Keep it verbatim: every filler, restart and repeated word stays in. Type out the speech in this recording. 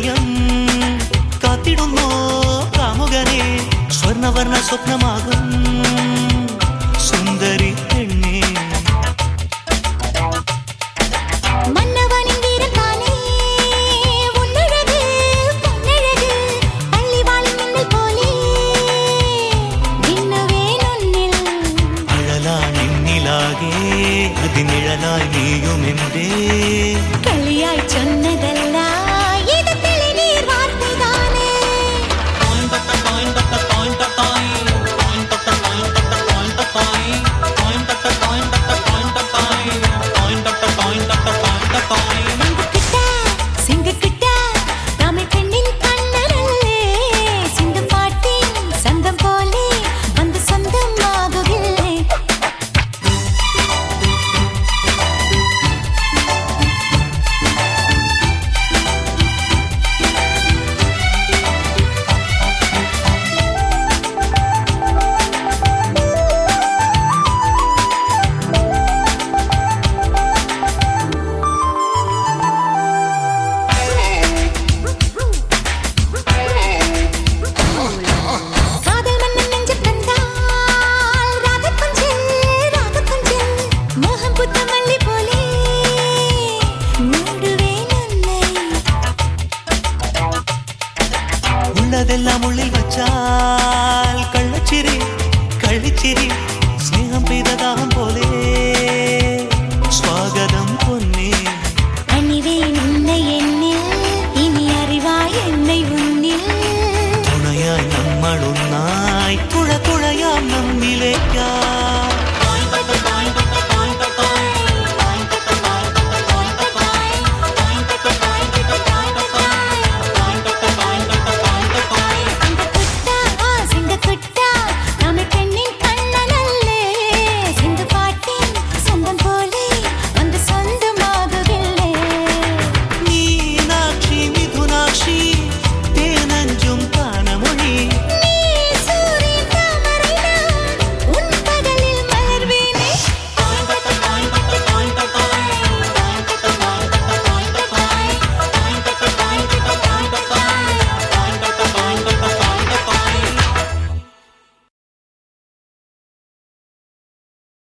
தினம் காத்திடுமோ காமுகனே ஸ்வர்ணவர்ண சொப்னமாகும் சுந்தரி பெண்ணே மன்னவனின் வீரன் தானே உன்னழகு பொன்னழகு அள்ளி வாழும் மின்னல் போலே விண்ணுவேன் உன்னில் அழலா நின்னிலாகே அது நிழலாய் நீயும் என்றே களியாய் சொன்னதல்ல இது தெளிநீர் வார்த்தைதானே சிங்கக்கிட்ட தமிழ் பெண்ணின் கண்ணரல்லே சிந்து பாட்டின் சந்தம் போலே வந்து சொந்தம் ஆகுகில்லை காதல் மன்னன் நெஞ்சம் தந்தால் ராகக் கொஞ்சல் ராகக் கொஞ்சல் மோகம் புத்த மல்லி போலே மூடுவேன் உன்னை உள்ளதெல்லாம் உள்ளில் வச்சால் கள்ளச்சிரி கள்ளிச்சிரி